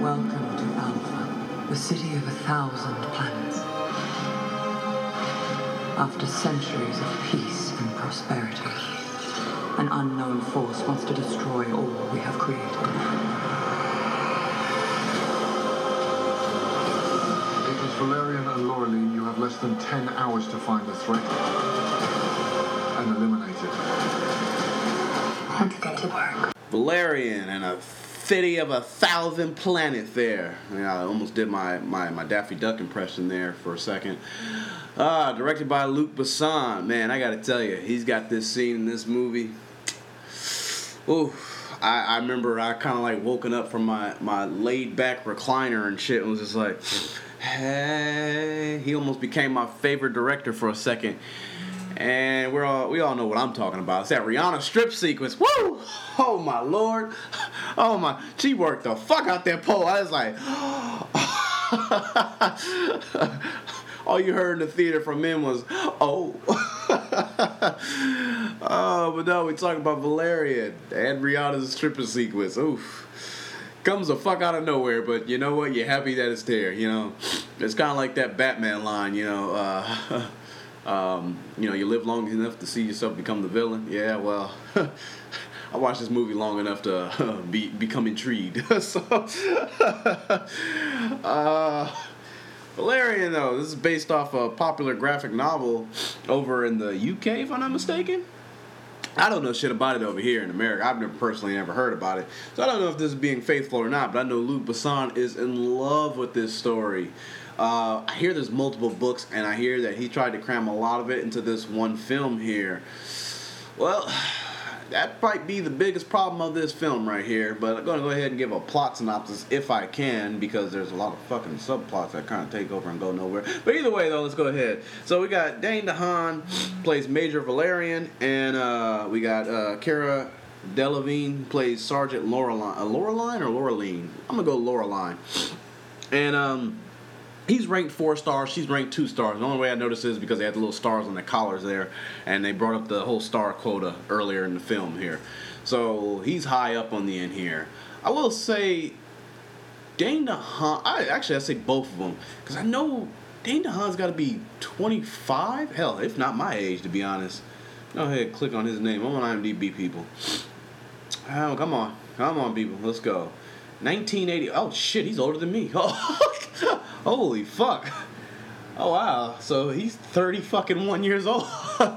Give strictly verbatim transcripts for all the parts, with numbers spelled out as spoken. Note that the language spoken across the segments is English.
Welcome to Alpha, the city of a thousand planets. After centuries of peace and prosperity, an unknown force wants to destroy all we have created. It is Valerian and Laureline. You have less than ten hours to find the threat and eliminate it. Time to get to work. Valerian and a city of a thousand planets there. Yeah, I almost did my, my, my Daffy Duck impression there for a second. Ah, directed by Luc Besson. Man, I gotta tell you, he's got this scene in this movie. Ooh, I, I remember I kind of like woken up from my, my laid back recliner and shit and was just like, hey. He almost became my favorite director for a second. And we're all we all know what I'm talking about. It's that Rihanna strip sequence. Woo! Oh my lord! Oh my, she worked the fuck out that pole. I was like, all you heard in the theater from him was, oh. Oh, but no, we talking about Valerian and Rihanna's stripping sequence. Oof. Comes the fuck out of nowhere, but you know what? You're happy that it's there, you know? It's kind of like that Batman line, you know, uh... Um, you know, you live long enough to see yourself become the villain. Yeah, well, I watched this movie long enough to uh, be become intrigued. so, uh, Valerian, though, this is based off a popular graphic novel over in the U K, if I'm not mistaken. I don't know shit about it over here in America. I've never personally ever heard about it. So I don't know if this is being faithful or not, but I know Luc Besson is in love with this story. Uh, I hear there's multiple books, and I hear that he tried to cram a lot of it into this one film here. Well, that might be the biggest problem of this film right here, but I'm going to go ahead and give a plot synopsis if I can, because there's a lot of fucking subplots that kind of take over and go nowhere. But either way, though, let's go ahead. So we got Dane DeHaan plays Major Valerian, and uh, we got uh, Cara Delevingne plays Sergeant Laureline. Uh, Laureline or Laureline? I'm going to go Laureline. And, um... he's ranked four stars. She's ranked two stars. The only way I noticed is because they had the little stars on the collars there, and they brought up the whole star quota earlier in the film here. So he's high up on the end here. I will say, Dane DeHaan. I actually I say both of them because I know Dane DeHaan's got to be twenty-five. Hell, if not my age, to be honest. Go ahead, click on his name. I'm on IMDb, people. Oh, come on, come on, people. Let's go. nineteen eighty. Oh shit, he's older than me. Oh. Holy fuck. Oh, wow. So he's thirty fucking one years old.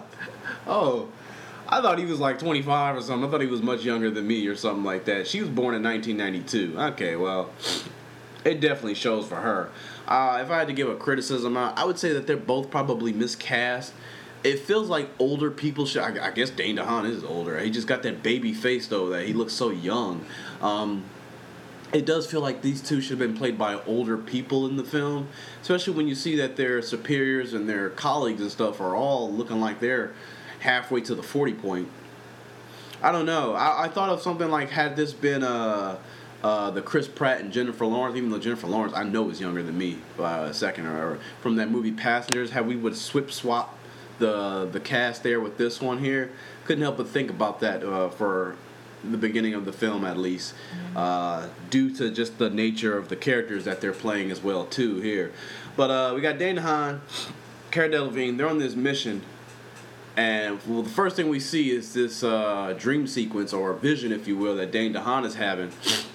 Oh, I thought he was like twenty-five or something. I thought he was much younger than me or something like that. She was born in nineteen ninety-two. Okay, well, it definitely shows for her. Uh, if I had to give a criticism out, I would say that they're both probably miscast. It feels like older people should... I, I guess Dane DeHaan is older. He just got that baby face, though, that he looks so young. Um... It does feel like these two should have been played by older people in the film, especially when you see that their superiors and their colleagues and stuff are all looking like they're halfway to the forty point. I don't know. I, I thought of something like, had this been uh, uh, the Chris Pratt and Jennifer Lawrence, even though Jennifer Lawrence I know is younger than me by a second, or from that movie Passengers, how we would swip swap the the cast there with this one here. Couldn't help but think about that uh, for the beginning of the film, at least, uh, due to just the nature of the characters that they're playing as well too here. But uh, we got Dane DeHaan, Cara Delevingne. They're on this mission, and well, the first thing we see is this uh, dream sequence or vision, if you will, that Dane DeHaan is having.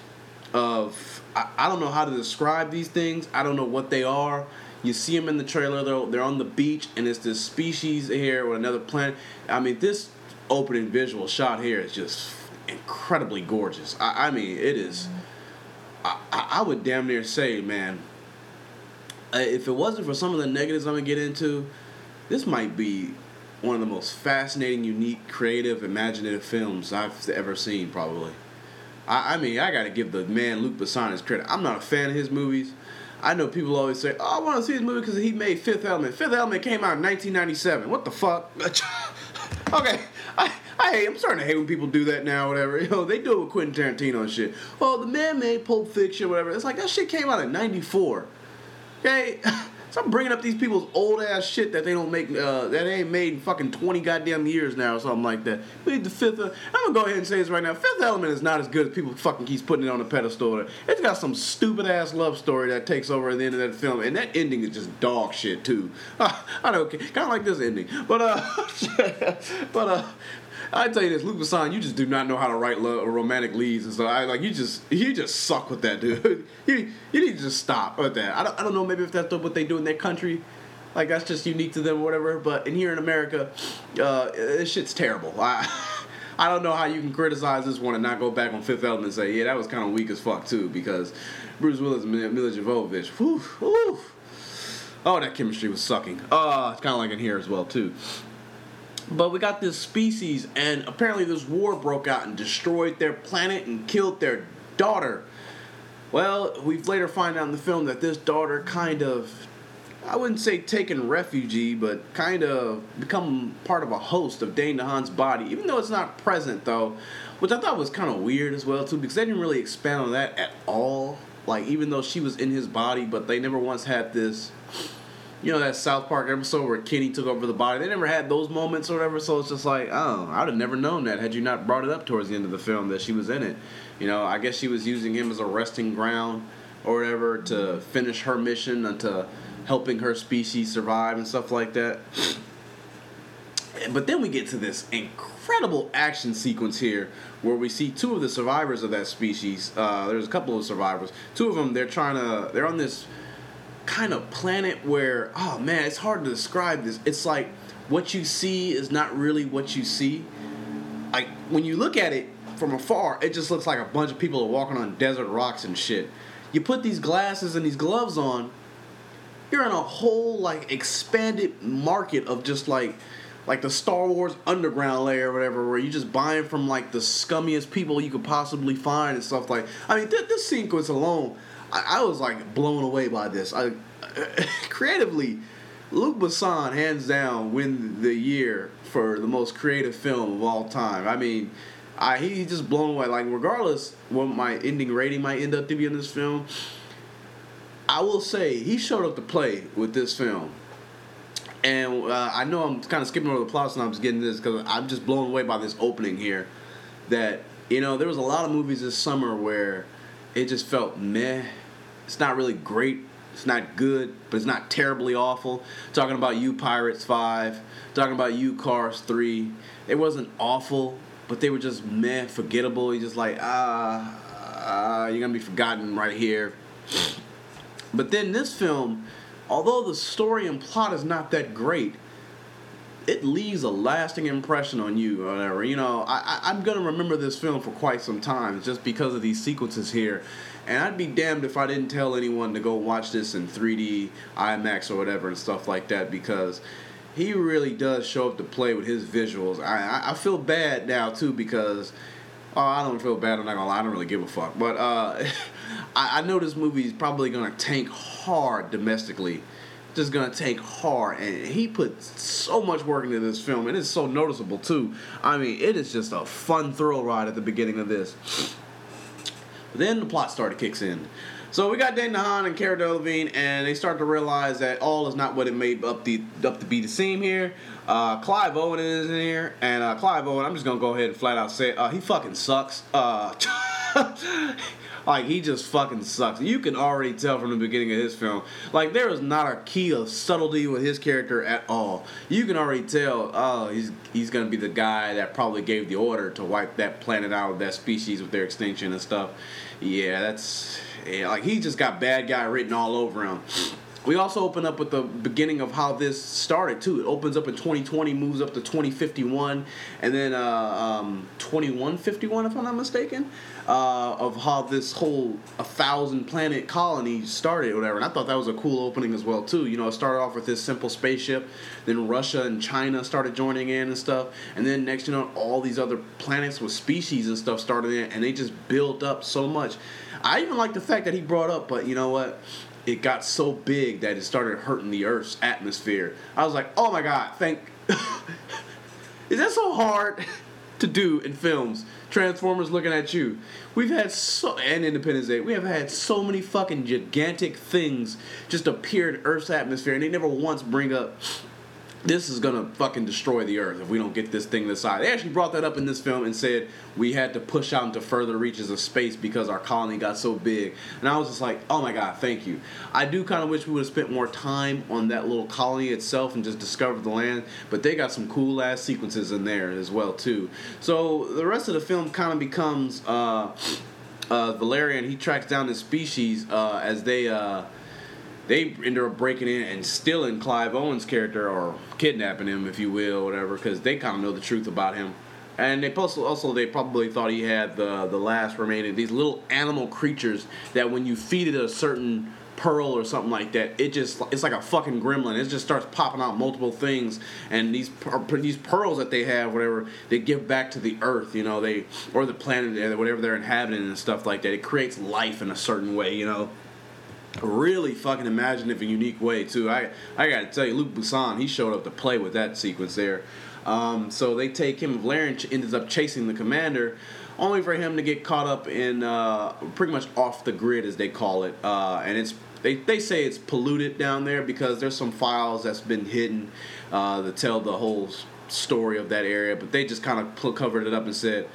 Of I, I don't know how to describe these things. I don't know what they are. You see them in the trailer. They're they're on the beach, and it's this species here or another planet. I mean, this opening visual shot here is just incredibly gorgeous. I, I mean, it is. I, I would damn near say, man, if it wasn't for some of the negatives I'm gonna get into, this might be one of the most fascinating, unique, creative, imaginative films I've ever seen. Probably. I, I mean, I gotta give the man Luc Besson his credit. I'm not a fan of his movies. I know people always say, "Oh, I want to see his movie because he made Fifth Element." Fifth Element came out in nineteen ninety-seven. What the fuck? Okay. I, I hate, I'm starting to hate when people do that now, whatever. You know, they do it with Quentin Tarantino and shit. Oh, the man made Pulp Fiction, whatever. It's like, that shit came out in ninety-four. Okay? stop bringing up these people's old ass shit that they don't make, uh, that they ain't made in fucking twenty goddamn years now or something like that. We need the fifth. Uh, I'm gonna go ahead and say this right now. Fifth Element is not as good as people fucking keeps putting it on the pedestal. It's got some stupid ass love story that takes over at the end of that film, and that ending is just dog shit too. Uh, I don't care, kind of like this ending, but uh, but uh. I tell you this, Luc Besson, you just do not know how to write love, romantic leads, and so I like you just you just suck with that, dude. you you need to just stop with that. I don't I don't know maybe if that's what they do in their country, like that's just unique to them or whatever. But in here in America, uh, this shit's terrible. I I don't know how you can criticize this one and not go back on Fifth Element and say, yeah, that was kind of weak as fuck too, because Bruce Willis and Mila Jovovich, whew, whew. Oh, that chemistry was sucking. Uh, it's kind of like in here as well too. But we got this species, and apparently this war broke out and destroyed their planet and killed their daughter. Well, we later find out in the film that this daughter kind of, I wouldn't say taken refugee, but kind of become part of a host of Dane DeHaan's body, even though it's not present, though, which I thought was kind of weird as well, too, because they didn't really expand on that at all. Like, even though she was in his body, but they never once had this... You know, that South Park episode where Kenny took over the body. They never had those moments or whatever, so it's just like, oh, I would have never known that had you not brought it up towards the end of the film that she was in it. You know, I guess she was using him as a resting ground or whatever to finish her mission and to helping her species survive and stuff like that. But then we get to this incredible action sequence here where we see two of the survivors of that species. Uh, there's a couple of survivors. Two of them, they're trying to, they're on this... kind of planet where, oh man, it's hard to describe this. It's like what you see is not really what you see. Like when you look at it from afar, it just looks like a bunch of people are walking on desert rocks and shit. You put these glasses and these gloves on, you're in a whole like expanded market of just like like the Star Wars underground layer or whatever, where you just buying from like the scummiest people you could possibly find and stuff like. I mean, th- this sequence alone, I, I was like blown away by this. I creatively, Luc Besson hands down win the year for the most creative film of all time. I mean, I he just blown away. Like regardless what my ending rating might end up to be in this film, I will say he showed up to play with this film. And uh, I know I'm kind of skipping over the plot, and I'm just getting this because I'm just blown away by this opening here. That, you know, there was a lot of movies this summer where it just felt meh. It's not really great. It's not good, but it's not terribly awful. Talking about You Pirates five. Talking about You Cars three. It wasn't awful, but they were just meh, forgettable. You're just like, ah, ah, you're going to be forgotten right here. But then this film... although the story and plot is not that great, it leaves a lasting impression on you or whatever. You know, I, I, I'm going to remember this film for quite some time just because of these sequences here. And I'd be damned if I didn't tell anyone to go watch this in three D, IMAX or whatever and stuff like that, because he really does show up to play with his visuals. I, I, I feel bad now, too, because... Oh, I don't feel bad, I'm not gonna lie, I don't really give a fuck. But uh, I, I know this movie is probably gonna tank hard domestically. Just gonna tank hard. And he put so much work into this film, and it's so noticeable too. I mean, it is just a fun thrill ride at the beginning of this. But then the plot started kicks in. So we got Dane DeHaan and Cara Delevingne, and they start to realize that all is not what it made up, the, up to be to seem here. Uh, Clive Owen is in here, and uh, Clive Owen, I'm just going to go ahead and flat out say it, uh, he fucking sucks. Uh, like, he just fucking sucks. You can already tell from the beginning of his film. Like, there is not a key of subtlety with his character at all. You can already tell, oh, he's he's going to be the guy that probably gave the order to wipe that planet out of that species with their extinction and stuff. Yeah, that's... Yeah, like, he just got bad guy written all over him. We also open up with the beginning of how this started, too. It opens up in twenty twenty, moves up to twenty fifty-one, and then uh, um, twenty-one fifty-one, if I'm not mistaken, uh, of how this whole a thousand planet colony started or whatever. And I thought that was a cool opening as well, too. You know, it started off with this simple spaceship, then Russia and China started joining in and stuff, and then next, you know, all these other planets with species and stuff started in, and they just built up so much. I even like the fact that he brought up, but you know what? It got so big that it started hurting the Earth's atmosphere. I was like, oh my God, thank... Is that so hard to do in films? Transformers looking at you. We've had so, and Independence Day, we have had so many fucking gigantic things just appear in Earth's atmosphere, and they never once bring up, this is gonna fucking destroy the Earth if we don't get this thing this side. They actually brought that up in this film and said we had to push out into further reaches of space because our colony got so big. And I was just like, oh my god, thank you. I do kind of wish we would have spent more time on that little colony itself and just discovered the land, but they got some cool ass sequences in there as well too. So the rest of the film kind of becomes uh, uh, Valerian. He tracks down this species uh, as they. Uh, They ended up breaking in and stealing Clive Owen's character, or kidnapping him, if you will, or whatever, because they kind of know the truth about him. And they also, also they probably thought he had the the last remaining, these little animal creatures that when you feed it a certain pearl or something like that, it just, it's like a fucking gremlin. It just starts popping out multiple things, and these these pearls that they have, whatever, they give back to the Earth, you know, they, or the planet, whatever they're inhabiting and stuff like that. It creates life in a certain way, you know. Really fucking imaginative and unique way too. I I gotta tell you, Luc Besson, he showed up to play with that sequence there. Um, so they take him, Valerian ends up chasing the commander, only for him to get caught up in uh, pretty much off the grid, as they call it. Uh, and it's they they say it's polluted down there because there's some files that's been hidden uh, that tell the whole story of that area. But they just kind of covered it up and said,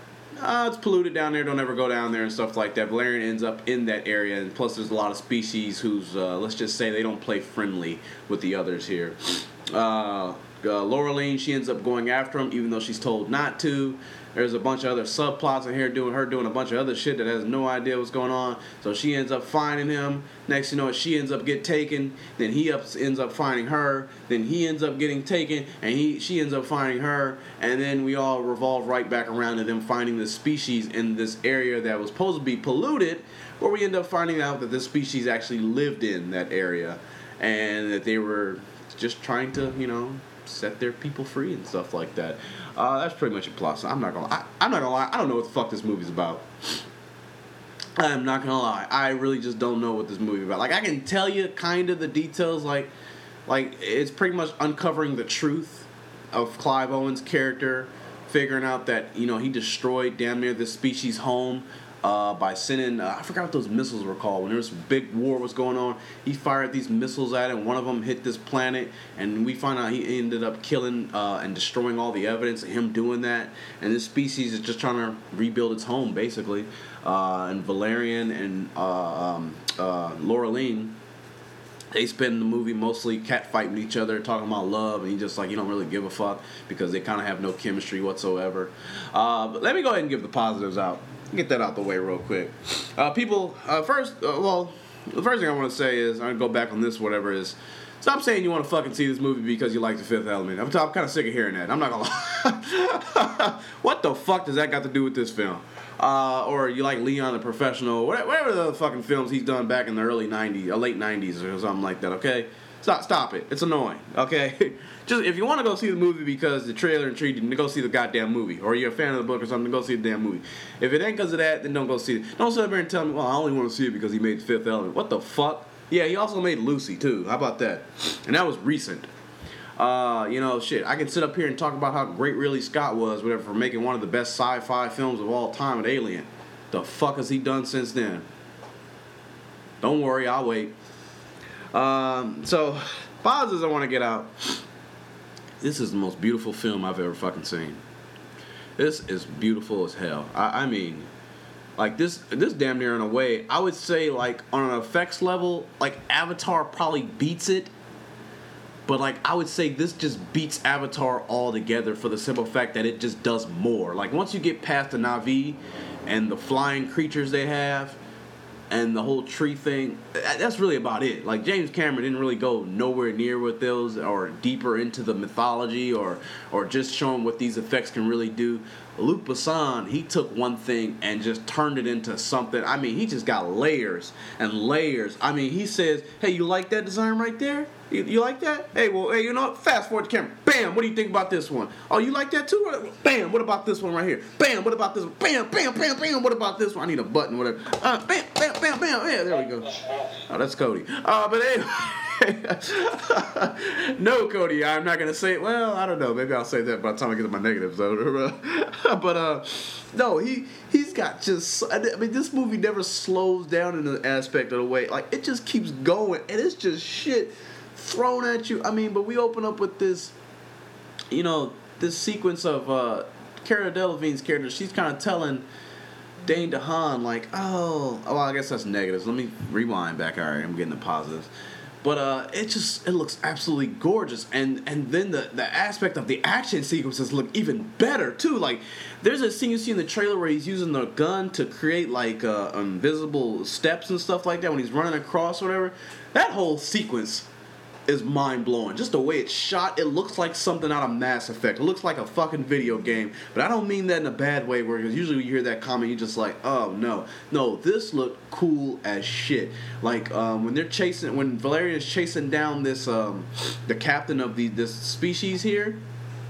Uh, it's polluted down there, don't ever go down there and stuff like that. Valerian ends up in that area, and plus there's a lot of species who's, uh, let's just say, they don't play friendly with the others here. Uh, uh, Laureline, she ends up going after him, even though she's told not to. There's a bunch of other subplots in here, doing her doing a bunch of other shit that has no idea what's going on. So she ends up finding him. Next, you know, she ends up getting taken. Then he ups, ends up finding her. Then he ends up getting taken, and he she ends up finding her. And then we all revolve right back around to them finding this species in this area that was supposed to be polluted, where we end up finding out that this species actually lived in that area, and that they were just trying to, you know, set their people free and stuff like that. Uh, that's pretty much a plot. So I'm not gonna. I, I'm not gonna lie. I don't know what the fuck this movie's about. I'm not gonna lie. I really just don't know what this movie's about. Like, I can tell you kind of the details. Like, like it's pretty much uncovering the truth of Clive Owen's character, figuring out that, you know, he destroyed damn near this species' home. Uh, by sending, uh, I forgot what those missiles were called. When there was a big war was going on, he fired these missiles at it, and one of them hit this planet, and we find out he ended up killing uh, and destroying all the evidence of him doing that. And this species is just trying to rebuild its home, basically. Uh, and Valerian and uh, um, uh, Laureline, they spend the movie mostly catfighting each other, talking about love, and he just like, you don't really give a fuck because they kind of have no chemistry whatsoever. Uh, but let me go ahead and give the positives out. Get that out the way real quick. Uh, people, uh, first, uh, well, the first thing I want to say is, I'm going to go back on this, whatever it is. Stop saying you want to fucking see this movie because you like The Fifth Element. I'm, t- I'm kind of sick of hearing that. I'm not going to lie. What the fuck does that got to do with this film? Uh, or you like Leon the Professional, whatever the fucking films he's done back in the early nineties, or late nineties or something like that, okay? Stop, stop it. It's annoying, okay? Just, if you want to go see the movie because the trailer intrigued you, then go see the goddamn movie. Or you're a fan of the book or something, go see the damn movie. If it ain't because of that, then don't go see it. Don't sit up here and tell me, well, I only want to see it because he made The Fifth Element. What the fuck? Yeah, he also made Lucy, too. How about that? And that was recent. Uh, you know, shit, I can sit up here and talk about how great Ridley Scott was, whatever, for making one of the best sci-fi films of all time with Alien. The fuck has he done since then? Don't worry, I'll wait. Um, so, positives I want to get out. This is the most beautiful film I've ever fucking seen. This is beautiful as hell. I, I mean, like this, this damn near in a way, I would say like on an effects level, like Avatar probably beats it. But like I would say this just beats Avatar altogether for the simple fact that it just does more. Like once you get past the Na'vi and the flying creatures they have, and the whole tree thing, that's really about it. Like, James Cameron didn't really go nowhere near with those or deeper into the mythology or or just showing what these effects can really do. Luc Besson, he took one thing and just turned it into something. I mean, he just got layers and layers. I mean, he says, hey, you like that design right there? You, you like that? Hey, well, hey, you know what? Fast forward the camera. Bam, what do you think about this one? Oh, you like that too? Bam, what about this one right here? Bam, what about this one? Bam, bam, bam, bam, what about this one? I need a button, whatever. Uh, bam, bam, bam, bam. Yeah, there we go. Oh, that's Cody. Uh, but anyway. Okay. No, Cody, I'm not gonna say. Well, I don't know. Maybe I'll say that by the time I get to my negatives. Though. But uh, no, he he's got just. I mean, this movie never slows down in the aspect of the way. Like it just keeps going, and it's just shit thrown at you. I mean, but we open up with this, you know, this sequence of uh, Cara Delevingne's character. She's kind of telling Dane DeHaan, like, oh, well, I guess that's negatives. Let me rewind back. All right, I'm getting the positives. But uh, it just, it looks absolutely gorgeous. And and then the, the aspect of the action sequences look even better, too. Like, there's a scene you see in the trailer where he's using the gun to create, like, uh, invisible steps and stuff like that when he's running across or whatever. That whole sequence is mind-blowing. Just the way it's shot, it looks like something out of Mass Effect. It looks like a fucking video game. But I don't mean that in a bad way, where usually when you hear that comment, you're just like, oh, no. No, this looked cool as shit. Like, um, when they're chasing, when Valerian's chasing down this, um, the captain of the this species here,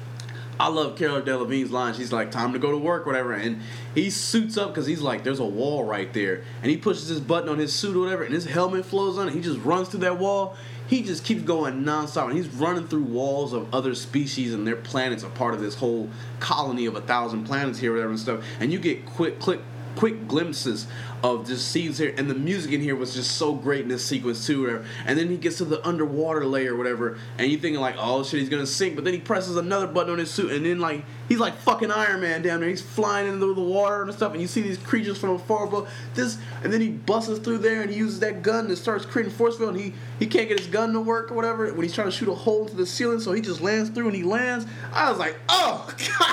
I love Cara Delevingne's line. She's like, time to go to work, whatever. And he suits up because he's like, there's a wall right there. And he pushes his button on his suit or whatever, and his helmet flows on it. He just runs through that wall. He just keeps going nonstop, and he's running through walls of other species, and their planets are part of this whole colony of a thousand planets here, whatever and stuff. And you get quick, quick, quick glimpses of just scenes here, and the music in here was just so great in this sequence too, whatever. And then he gets to the underwater layer, whatever, and you're thinking like, oh shit, he's gonna sink, but then he presses another button on his suit, and then like he's like fucking Iron Man down there. He's flying into the water and stuff, and you see these creatures from afar above this, and then he busts through there and he uses that gun and starts creating force field, and he he can't get his gun to work or whatever when he's trying to shoot a hole into the ceiling, so he just lands through and he lands. I was like, oh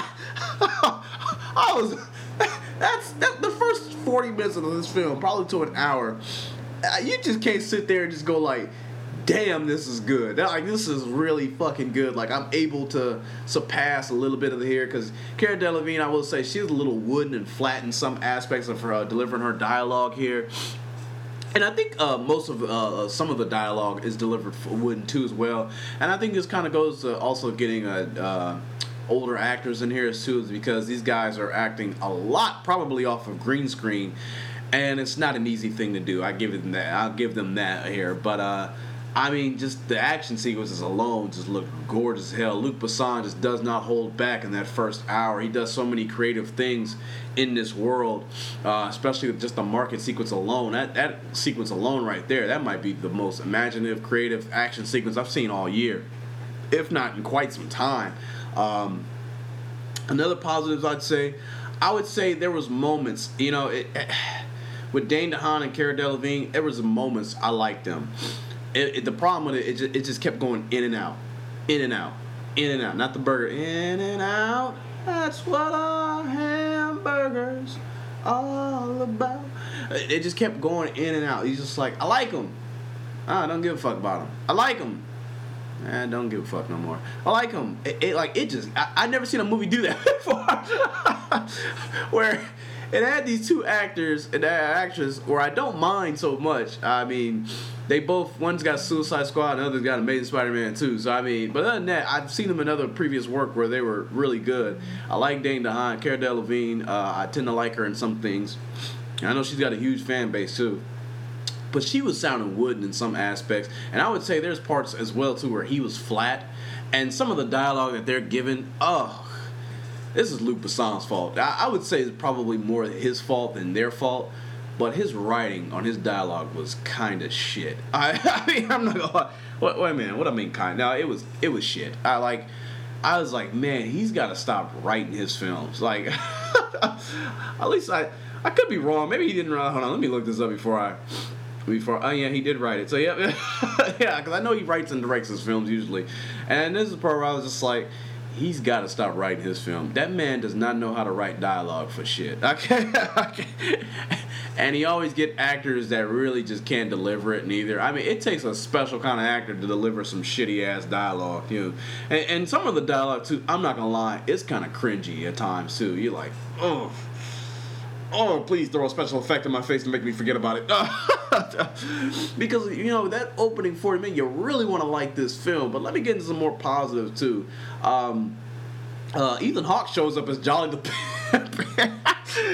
god, I was. That's that, the first forty minutes of this film, probably to an hour. Uh, you just can't sit there and just go like, damn, this is good. That, like, this is really fucking good. Like, I'm able to surpass a little bit of the here, because Cara Delevingne, I will say, she's a little wooden and flat in some aspects of her uh, delivering her dialogue here. And I think uh, most of uh, some of the dialogue is delivered for wooden too as well. And I think this kind of goes to also getting a. Uh, older actors in here too, because these guys are acting a lot probably off of green screen, and it's not an easy thing to do. I give them that. I'll give them that here. But uh, I mean, just the action sequences alone just look gorgeous as hell. Luc Besson just does not hold back in that first hour. He does so many creative things in this world, uh, especially with just the market sequence alone. That that sequence alone right there, that might be the most imaginative, creative action sequence I've seen all year, if not in quite some time. Um, another positives I'd say, I would say there was moments, you know, it, it, with Dane DeHaan and Cara Delevingne, there was moments I liked them. It, it, the problem with it, it just, it just kept going in and out, in and out, in and out. Not the burger, in and out. That's what our hamburgers all about. It, it just kept going in and out. He's just like, I like them. I don't give a fuck about them. I like them. I don't give a fuck no more. I like him. It, it like it just. I I never seen a movie do that before, where it had these two actors and actresses where I don't mind so much. I mean, they both, one's got Suicide Squad and the other's got Amazing Spider-Man too. So I mean, but other than that, I've seen them in other previous work where they were really good. I like Dane DeHaan, Cara Delevingne. Uh, I tend to like her in some things. And I know she's got a huge fan base too. But she was sounding wooden in some aspects. And I would say there's parts as well, too, where he was flat. And some of the dialogue that they're given, oh, this is Luc Besson's fault. I, I would say it's probably more his fault than their fault. But his writing on his dialogue was kind of shit. I, I mean, I'm not gonna lie. Wait, wait a minute. What I mean kind? No, it was it was shit. I like, I was like, man, he's got to stop writing his films. Like, at least I, I could be wrong. Maybe he didn't write. Hold on, let me look this up before I... Before, oh yeah, he did write it. So yeah, yeah, because I know he writes and directs his films usually. And this is the part where I was just like, he's got to stop writing his film. That man does not know how to write dialogue for shit. Okay, and he always get actors that really just can't deliver it neither. I mean, it takes a special kind of actor to deliver some shitty ass dialogue, you know. And, and some of the dialogue too, I'm not gonna lie, it's kind of cringy at times too. You're like, oh. Oh, please throw a special effect in my face to make me forget about it. Because, you know, that opening forty minutes, you really want to like this film. But let me get into some more positives, too. Um, uh, Ethan Hawke shows up as Jolly the Pimp.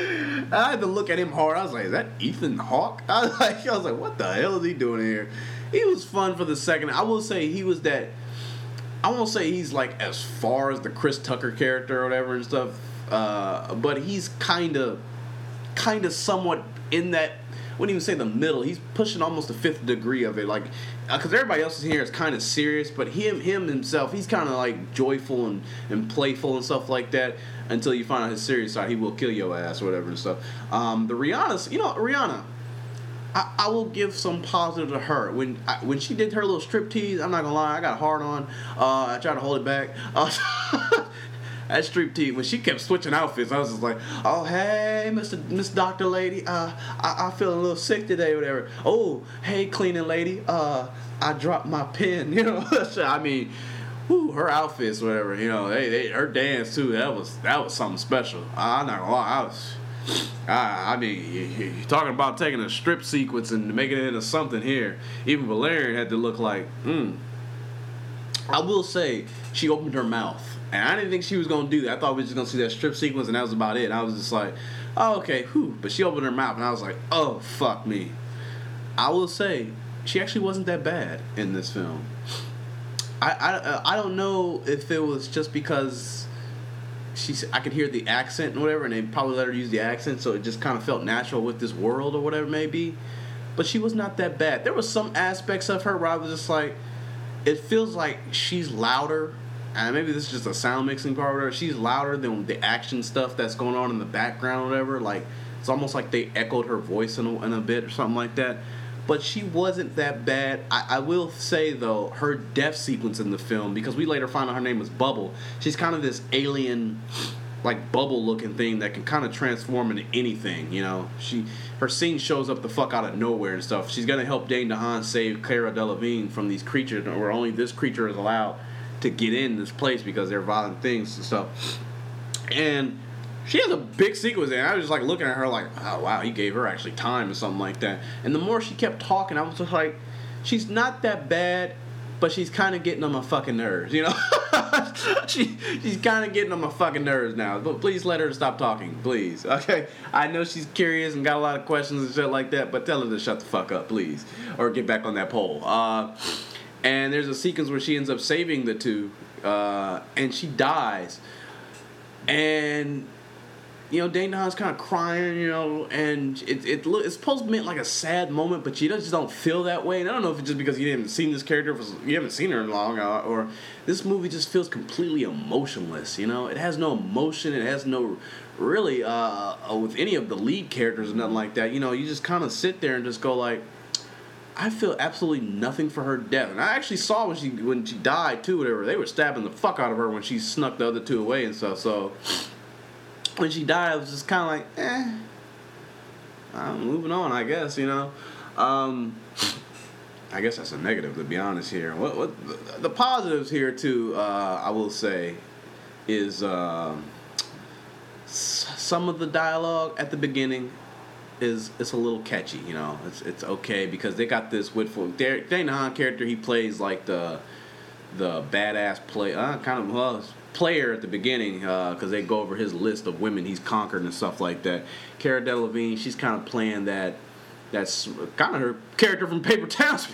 I had to look at him hard. I was like, is that Ethan Hawke? I was like, I was like, what the hell is he doing here? he was fun for the second. I will say he was that. I won't say he's like as far as the Chris Tucker character or whatever and stuff, uh, but he's kind of, kind of somewhat in that. I wouldn't even say the middle. He's pushing almost the fifth degree of it, like because uh, everybody else in here is kind of serious, but him, him himself, he's kind of like joyful and, and playful and stuff like that. Until you find out his serious side, he will kill your ass or whatever and stuff. Um, the Rihanna's, you know, Rihanna. I, I will give some positive to her. When I, when she did her little striptease, I'm not gonna lie, I got hard on. Uh, I tried to hold it back. Uh, that striptease, when she kept switching outfits, I was just like, oh hey, Mister Miss Doctor Lady, uh, I I feel a little sick today, or whatever. Oh hey, cleaning lady, uh, I dropped my pen. You know, I mean, whew, her outfits, whatever. You know, they, they her dance too. That was that was something special. I'm not gonna lie, I was. I, I mean, you're talking about taking a strip sequence and making it into something here. Even Valerian had to look like, hmm. I will say, she opened her mouth. And I didn't think she was going to do that. I thought we were just going to see that strip sequence and that was about it. And I was just like, oh, okay, whew. But she opened her mouth and I was like, oh, fuck me. I will say, she actually wasn't that bad in this film. I, I, I don't know if it was just because... She, I could hear the accent and whatever, and they probably let her use the accent, so it just kind of felt natural with this world or whatever it may be. But she was not that bad. There were some aspects of her where I was just like, it feels like she's louder, and maybe this is just a sound mixing part or whatever. She's louder than the action stuff that's going on in the background or whatever. Like, it's almost like they echoed her voice in a, in a bit or something like that. But she wasn't that bad. I, I will say, though, her death sequence in the film, because we later find out her name was Bubble, she's kind of this alien, like, bubble-looking thing that can kind of transform into anything, you know? She Her scene shows up the fuck out of nowhere and stuff. She's going to help Dane DeHaan save Cara Delevingne from these creatures, where only this creature is allowed to get in this place because they're violent things and stuff. And... she has a big sequence, and I was just like looking at her like, oh wow, he gave her actually time or something like that. And the more she kept talking, I was just like, she's not that bad, but she's kind of getting on my fucking nerves, you know? she she's kind of getting on my fucking nerves now. But please let her stop talking, please. Okay, I know she's curious and got a lot of questions and shit like that, but tell her to shut the fuck up, please, or get back on that pole. Uh, and there's a sequence where she ends up saving the two, uh, and she dies, and. You know, Dane DeHaan's kind of crying, you know, and it, it it's supposed to be like a sad moment, but you just don't feel that way. And I don't know if it's just because you haven't seen this character, you haven't seen her in long, or this movie just feels completely emotionless, you know? It has no emotion, it has no, really, uh, with any of the lead characters or nothing like that, you know, you just kind of sit there and just go like, I feel absolutely nothing for her death. And I actually saw when she when she died, too, whatever, they were stabbing the fuck out of her when she snuck the other two away and stuff, so... when she died, I was just kind of like, eh, I'm moving on, I guess, you know. Um, I guess that's a negative, to be honest here. What what the, the positives here, too, uh, I will say, is uh, s- some of the dialogue at the beginning is it's a little catchy, you know. It's it's okay because they got this Whitful. Dane DeHaan character, he plays like the the badass play, uh, kind of, well, player at the beginning because uh, they go over his list of women he's conquered and stuff like that. Cara Delevingne, she's kind of playing that that's kind of her character from Paper Towns.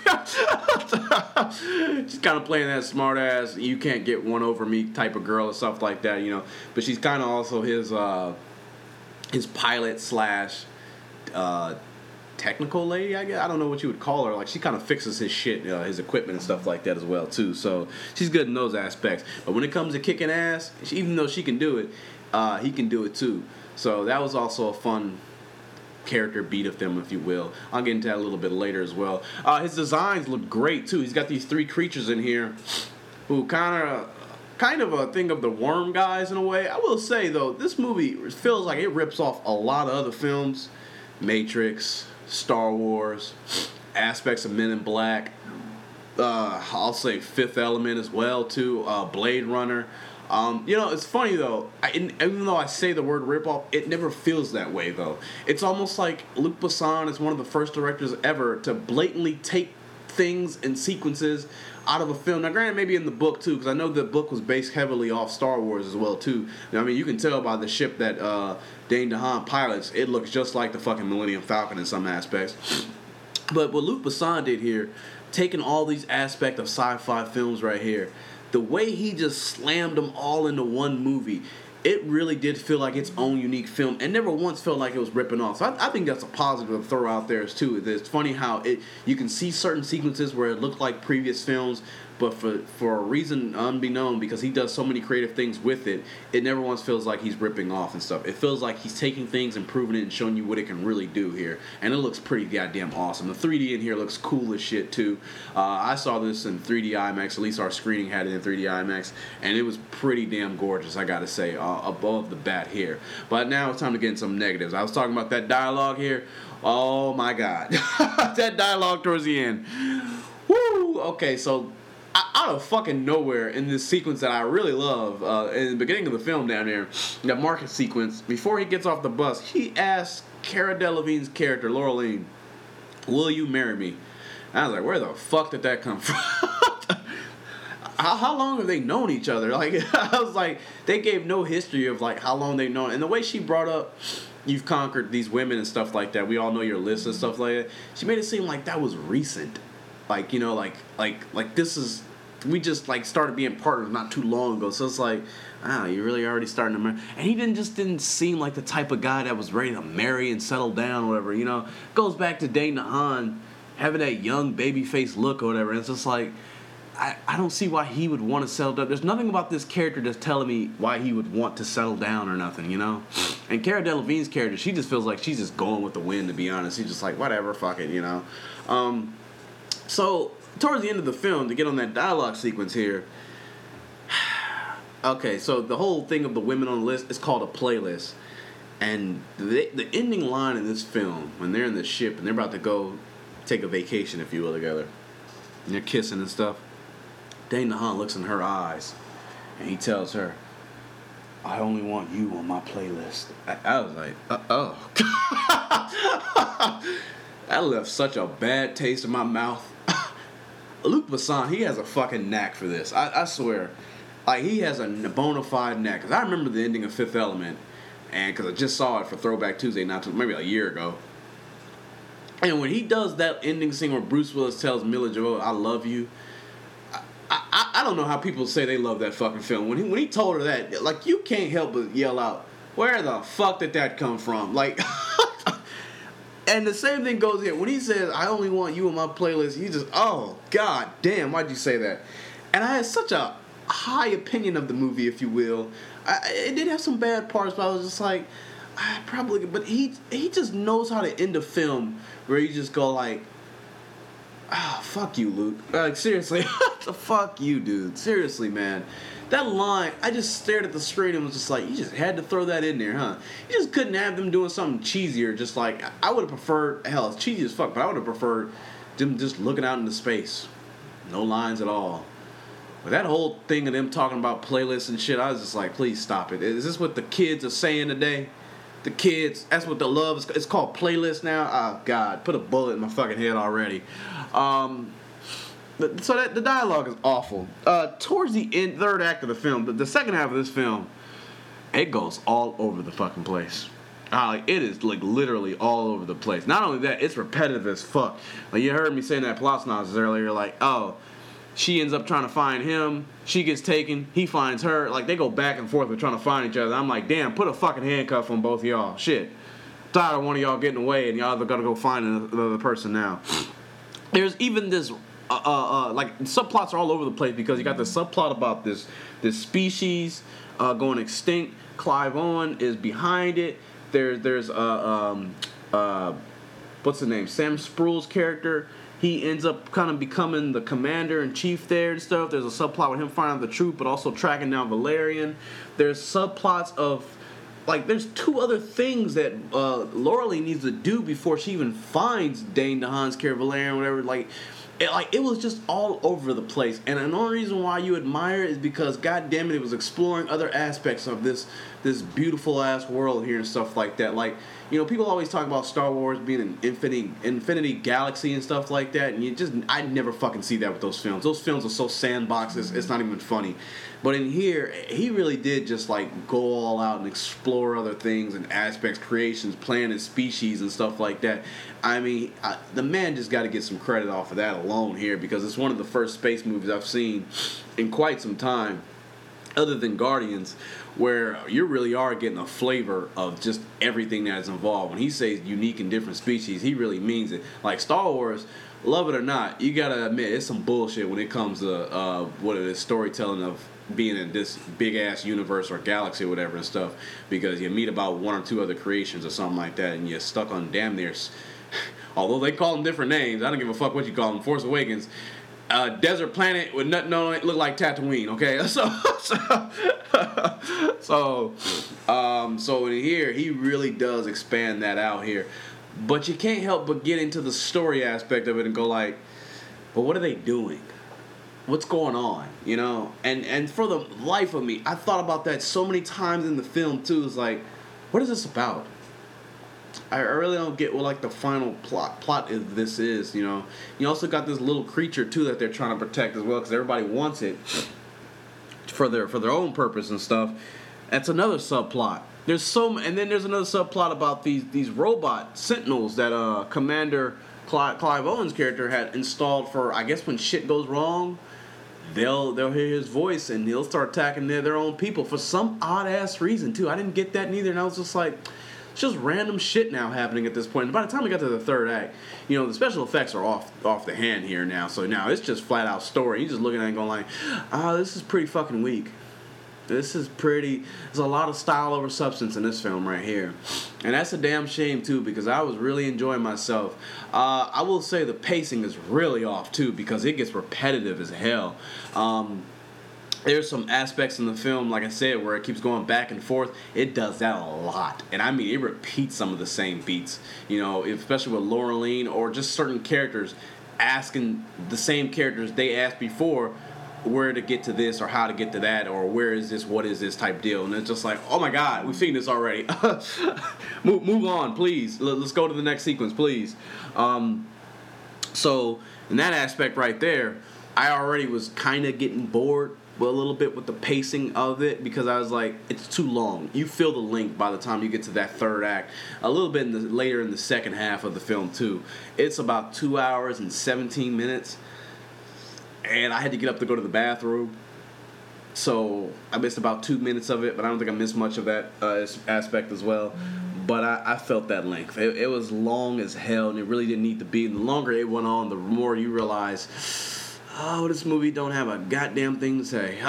She's kind of playing that smart ass, you can't get one over me type of girl and stuff like that, you know. But she's kind of also his uh, his pilot slash uh, technical lady, I guess. I don't know what you would call her. Like, she kind of fixes his shit, uh, his equipment and stuff like that as well, too. So she's good in those aspects. But when it comes to kicking ass, she, even though she can do it, uh, he can do it, too. So that was also a fun character beat of them, if you will. I'll get into that a little bit later as well. Uh, his designs look great, too. He's got these three creatures in here who kind of... kind of a thing of the worm guys in a way. I will say, though, this movie feels like it rips off a lot of other films. Matrix... Star Wars, aspects of Men in Black, uh, I'll say Fifth Element as well too, uh, Blade Runner. Um, you know, it's funny though, I, even though I say the word ripoff, it never feels that way though. It's almost like Luc Besson is one of the first directors ever to blatantly take things and sequences out of a film. Now, granted, maybe in the book too, because I know the book was based heavily off Star Wars as well too. I mean, you can tell by the ship that uh, Dane DeHaan pilots, it looks just like the fucking Millennium Falcon in some aspects. But what Luc Besson did here taking all these aspects of sci-fi films right here, the way he just slammed them all into one movie, it really did feel like its own unique film, and never once felt like it was ripping off. So I, I think that's a positive to throw out there too. It's funny how it you can see certain sequences where it looked like previous films, but for for a reason unbeknown, because he does so many creative things with it, it never once feels like he's ripping off and stuff. It feels like he's taking things, improving it, and showing you what it can really do here. And it looks pretty goddamn awesome. The three D in here looks cool as shit too. Uh, I saw this in three D IMAX. At least our screening had it in three D IMAX, and it was pretty damn gorgeous, I gotta say, uh, above the bat here. But now it's time to get into some negatives. I was talking about that dialogue here. Oh my god. That dialogue towards the end. Woo! Okay, so out of fucking nowhere in this sequence that I really love, uh, in the beginning of the film down there, that market sequence, before he gets off the bus, he asks Cara Delevingne's character, Laureline, will you marry me? And I was like, where the fuck did that come from? how, how long have they known each other? Like, I was like, they gave no history of like how long they've known. And the way she brought up, you've conquered these women and stuff like that, we all know your list and stuff like that, she made it seem like that was recent. Like, you know, like, like, like this is, we just, like, started being partners not too long ago. So it's like, ah, you really already starting to marry. And he didn't just didn't seem like the type of guy that was ready to marry and settle down or whatever, you know. Goes back to Dane DeHaan having that young baby face look or whatever. And it's just like, I, I don't see why he would want to settle down. There's nothing about this character that's telling me why he would want to settle down or nothing, you know. And Cara Delevingne's character, she just feels like she's just going with the wind, to be honest. She's just like, whatever, fuck it, you know. Um... So, towards the end of the film, to get on that dialogue sequence here, okay, so the whole thing of the women on the list is called a playlist. And the, the ending line in this film, when they're in the ship and they're about to go take a vacation, if you will, together, and they're kissing and stuff, Dane DeHaan looks in her eyes, and he tells her, I only want you on my playlist. I, I was like, uh-oh. That left such a bad taste in my mouth. Luc Besson, he has a fucking knack for this. I, I swear. Like, he has a bona fide knack. Because I remember the ending of Fifth Element. And because I just saw it for Throwback Tuesday, not too, maybe a year ago. And when he does that ending scene where Bruce Willis tells Mila Jovovich, I love you. I, I, I don't know how people say they love that fucking film. When he, when he told her that, like, you can't help but yell out, where the fuck did that come from? Like... And the same thing goes here. When he says, I only want you on my playlist, you just, oh, god damn, why'd you say that? And I had such a high opinion of the movie, if you will. I, it did have some bad parts, but I was just like, I probably, but he he just knows how to end a film where you just go like, ah, oh, fuck you, Luke. Like, seriously, fuck you, dude. Seriously, man. That line, I just stared at the screen and was just like, you just had to throw that in there, huh? You just couldn't have them doing something cheesier. Just like, I would have preferred, hell, it's cheesy as fuck, but I would have preferred them just looking out into space. No lines at all. But that whole thing of them talking about playlists and shit, I was just like, please stop it. Is this what the kids are saying today? The kids, that's what the love is. It's called playlist now? Oh, God. Put a bullet in my fucking head already. Um... So that the dialogue is awful. Uh, towards the end, third act of the film, the, the second half of this film, it goes all over the fucking place. Uh, like, it is like literally all over the place. Not only that, it's repetitive as fuck. Like, you heard me saying that plot synopsis earlier. Like, oh, she ends up trying to find him. She gets taken. He finds her. Like, they go back and forth with trying to find each other. I'm like, damn, put a fucking handcuff on both of y'all. Shit. Tired of one of y'all getting away, and y'all gotta go find another person now. There's even this. Uh, uh, uh, like subplots are all over the place because you got the subplot about this this species uh, going extinct. Clive Owen is behind it. There's there's uh, um, uh, what's his name? Sam Sproul's character. He ends up kind of becoming the commander in chief there and stuff. There's a subplot with him finding the truth, but also tracking down Valerian. There's subplots of like there's two other things that uh, Laureline needs to do before she even finds Dane DeHaan's character Valerian, whatever. Like. It, like it was just all over the place, and the only reason why you admire it is because, God damn it, it was exploring other aspects of this this beautiful ass world here and stuff like that. Like, you know, people always talk about Star Wars being an infinity infinity galaxy and stuff like that, and you just I never fucking see that with those films. Those films are so sandboxes, it's not even funny. But in here, he really did just like go all out and explore other things and aspects, creations, planets, species, and stuff like that. I mean, I, the man just got to get some credit off of that alone here, because it's one of the first space movies I've seen in quite some time, other than Guardians, where you really are getting a flavor of just everything that's involved. When he says unique and different species, he really means it. Like Star Wars, love it or not, you gotta admit it's some bullshit when it comes to uh, what it is, storytelling of being in this big ass universe or galaxy or whatever and stuff, because you meet about one or two other creations or something like that, and you're stuck on damn near, although they call them different names, I don't give a fuck what you call them, Force Awakens, uh, desert planet with nothing on it, look like Tatooine, okay? So, so, so, um, so in here, he really does expand that out here. But you can't help but get into the story aspect of it and go like, but what are they doing? What's going on? You know? And and for the life of me, I thought about that so many times in the film too. It's like, what is this about? I really don't get what like the final plot plot of this is, you know. You also got this little creature too that they're trying to protect as well, because everybody wants it for their for their own purpose and stuff. That's another subplot. There's so and then there's another subplot about these these robot sentinels that uh Commander Clive, Clive Owen's character had installed for, I guess, when shit goes wrong. They'll they'll hear his voice and he'll start attacking their, their own people for some odd ass reason too. I didn't get that neither, and I was just like, it's just random shit now happening at this point. And by the time we got to the third act, you know, the special effects are off off the hand here now. So now it's just flat out story. You're just looking at it and going like, ah, oh, this is pretty fucking weak. This is pretty, there's a lot of style over substance in this film right here. And that's a damn shame too, because I was really enjoying myself. Uh, I will say the pacing is really off too, because it gets repetitive as hell. Um, there's some aspects in the film, like I said, where it keeps going back and forth. It does that a lot. And I mean, it repeats some of the same beats, you know, especially with Laureline or just certain characters asking the same characters they asked before where to get to this or how to get to that or where is this, what is this type deal. And it's just like, oh my God, we've seen this already. move, move on, please. Let's go to the next sequence, please. Um, so in that aspect right there, I already was kind of getting bored a little bit with the pacing of it, because I was like, it's too long. You feel the length by the time you get to that third act. A little bit in the, later in the second half of the film too. It's about two hours and seventeen minutes. And I had to get up to go to the bathroom. So I missed about two minutes of it, but I don't think I missed much of that uh, aspect as well. But I, I felt that length. It, it was long as hell, and it really didn't need to be. And the longer it went on, the more you realize, oh, this movie don't have a goddamn thing to say.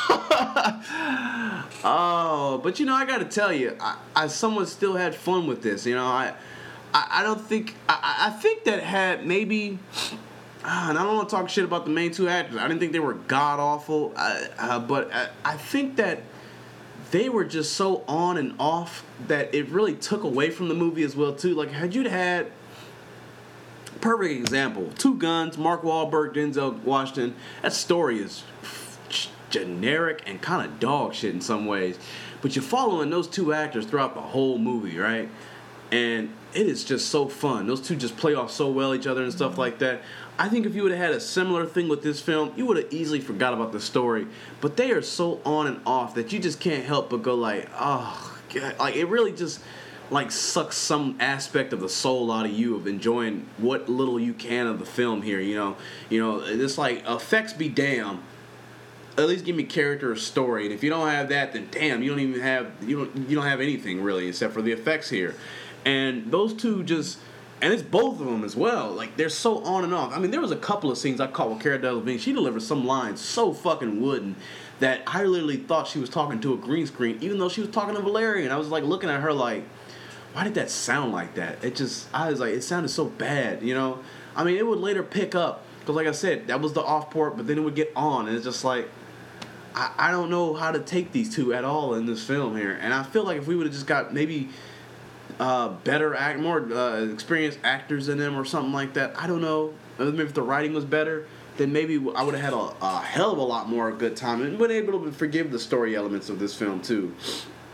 Oh, but you know, I got to tell you, I, I somewhat still had fun with this. You know, I, I, I don't think, I, I think that had maybe... Ah, and I don't want to talk shit about the main two actors. I didn't think they were god awful, uh, uh, but I, I think that they were just so on and off that it really took away from the movie as well too. Like, had you had, perfect example, Two Guns, Mark Wahlberg, Denzel Washington. That story is generic and kind of dog shit in some ways, but you're following those two actors throughout the whole movie, right? And it is just so fun. Those two just play off so well each other and stuff like that. I think if you would have had a similar thing with this film, you would have easily forgot about the story. But they are so on and off that you just can't help but go like, oh, God. Like, it really just, like, sucks some aspect of the soul out of you of enjoying what little you can of the film here, you know? You know, it's like, effects be damn. At least give me character or story. And if you don't have that, then damn, you don't even have, you don't, you don't have anything really except for the effects here. And those two just... And it's both of them as well. Like, they're so on and off. I mean, there was a couple of scenes I caught with Cara Delevingne. She delivered some lines so fucking wooden that I literally thought she was talking to a green screen, even though she was talking to Valerian. I was, like, looking at her like, why did that sound like that? It just, I was like, it sounded so bad, you know? I mean, it would later pick up. Because, like I said, that was the off port, but then it would get on. And it's just like, I, I don't know how to take these two at all in this film here. And I feel like if we would have just got maybe... Uh, better act, more uh, experienced actors in them or something like that. I don't know. Maybe if the writing was better, then maybe I would have had a, a hell of a lot more good time and been able to forgive the story elements of this film too.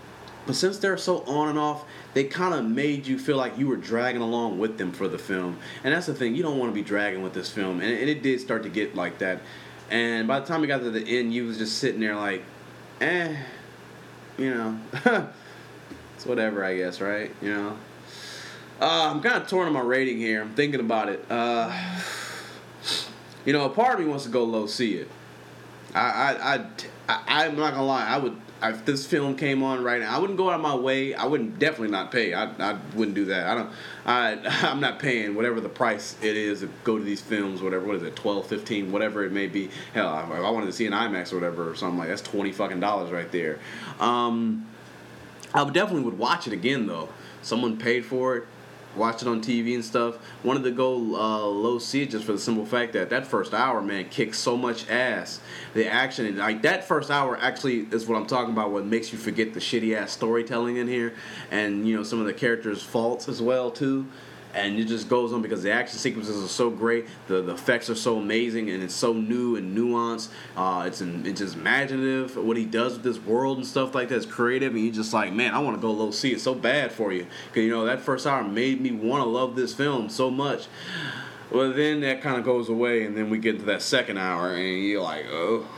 But since they're so on and off, they kind of made you feel like you were dragging along with them for the film. And that's the thing, you don't want to be dragging with this film. And, and it did start to get like that. And by the time we got to the end, you was just sitting there like, eh, you know, it's whatever, I guess, right? You know, uh, I'm kind of torn on my rating here. I'm thinking about it. Uh, you know, a part of me wants to go low see it. I, I, I, I, I'm not gonna lie. I would, if this film came on right now, I wouldn't go out of my way. I wouldn't definitely not pay. I, I wouldn't do that. I don't. I, I'm not paying whatever the price it is to go to these films. Whatever. What is it? twelve, fifteen, whatever it may be. Hell, if I wanted to see an IMAX or whatever or something like that's twenty fucking dollars right there. Um, I would definitely would watch it again though. Someone paid for it. Watch it on T V and stuff. Wanted to go uh, low see it just for the simple fact that that first hour, man, kicks so much ass. The action, like that first hour, actually is what I'm talking about. What makes you forget the shitty ass storytelling in here, and you know some of the characters' faults as well too. And it just goes on because the action sequences are so great, the the effects are so amazing, and it's so new and nuanced. Uh, it's in, it's just imaginative. What he does with this world and stuff like that is creative, and you just like, man, I want to go low see it so bad for you, because you know that first hour made me want to love this film so much. Well, then that kind of goes away, and then we get into that second hour, and you're like, oh,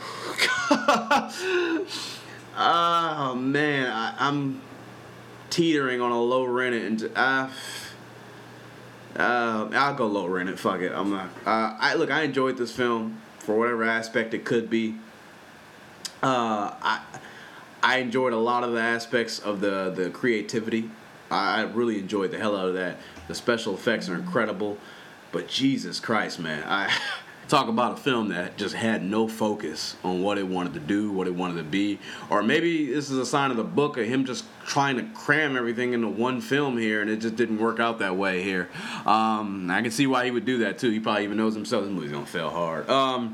oh man, I, I'm teetering on a low rent it, and I. Uh, I'll go low rent it. Fuck it. I'm not. Uh, I look. I enjoyed this film for whatever aspect it could be. Uh, I I enjoyed a lot of the aspects of the the creativity. I, I really enjoyed the hell out of that. The special effects are incredible, but Jesus Christ, man, I talk about a film that just had no focus on what it wanted to do, what it wanted to be, or maybe this is a sign of the book of him just trying to cram everything into one film here, and it just didn't work out that way here. Um, I can see why he would do that too. He probably even knows himself this movie's gonna fail hard. Um,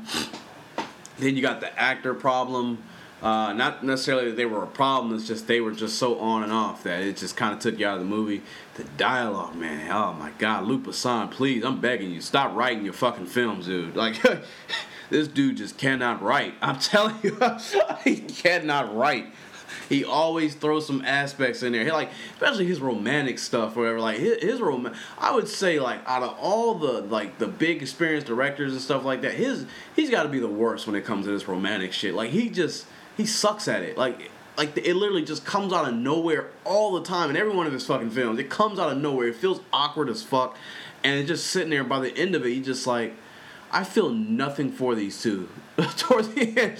then you got the actor problem. Uh, not necessarily that they were a problem, it's just they were just so on and off that it just kind of took you out of the movie. The dialogue, man, oh my God, Luc Besson, please, I'm begging you, stop writing your fucking films, dude. Like, this dude just cannot write. I'm telling you, he cannot write. He always throws some aspects in there. He like, especially his romantic stuff or whatever. Like his, his rom- I would say like out of all the like the big experienced directors and stuff like that, his he's got to be the worst when it comes to this romantic shit. Like he just he sucks at it. Like like it literally just comes out of nowhere all the time in every one of his fucking films. It comes out of nowhere. It feels awkward as fuck, and it's just sitting there. By the end of it, you just like, I feel nothing for these two towards the end.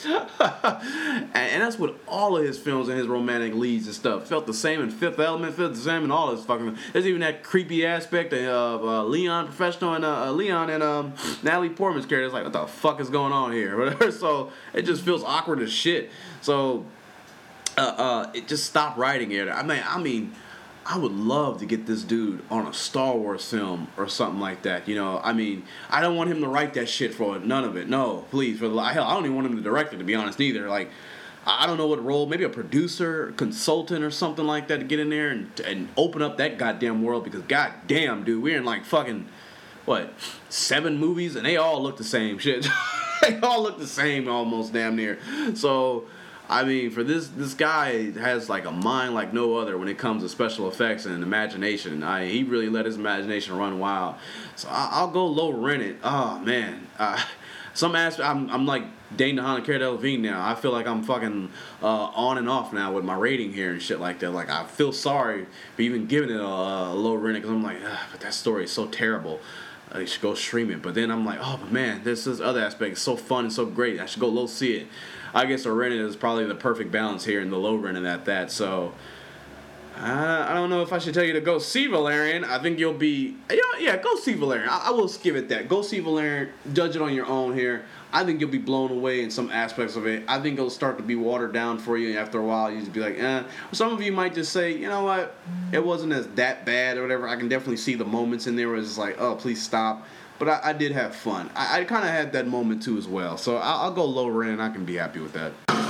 and, and that's with all of his films and his romantic leads and stuff. Felt the same in Fifth Element, felt the same in all his fucking. There's even that creepy aspect of uh, Leon Professional and uh, Leon and um, Natalie Portman's character. It's like, what the fuck is going on here? Whatever. So it just feels awkward as shit. So uh, uh, it just stopped writing it. I mean, I mean. I would love to get this dude on a Star Wars film or something like that. You know, I mean, I don't want him to write that shit for it. None of it. No, please. For the hell, I don't even want him to direct it, to be honest, either. Like, I don't know what role. Maybe a producer, consultant, or something like that to get in there and and open up that goddamn world. Because goddamn, dude, we're in like fucking what seven movies and they all look the same. Shit, they all look the same almost damn near. So. I mean, for this, this guy has like a mind like no other when it comes to special effects and imagination. I he really let his imagination run wild. So I, I'll go low rent it. Oh man, uh, some aspect I'm I'm like Dane DeHaan and Cara Delevingne now. I feel like I'm fucking uh, on and off now with my rating here and shit like that. Like I feel sorry for even giving it a, a low rent because I'm like, but that story is so terrible. I should go stream it. But then I'm like, oh, but man, this this other aspect is so fun and so great. I should go low see it. I guess a rented is probably the perfect balance here in the low rented at that. So uh, I don't know if I should tell you to go see Valerian. I think you'll be, you know, yeah, go see Valerian. I, I will give it that. Go see Valerian. Judge it on your own here. I think you'll be blown away in some aspects of it. I think it'll start to be watered down for you. After a while, you just be like, eh. Some of you might just say, you know what, it wasn't as that bad or whatever. I can definitely see the moments in there where it's like, oh, please stop. But I, I did have fun. I, I kind of had that moment too as well. So I'll, I'll go low rent and I can be happy with that.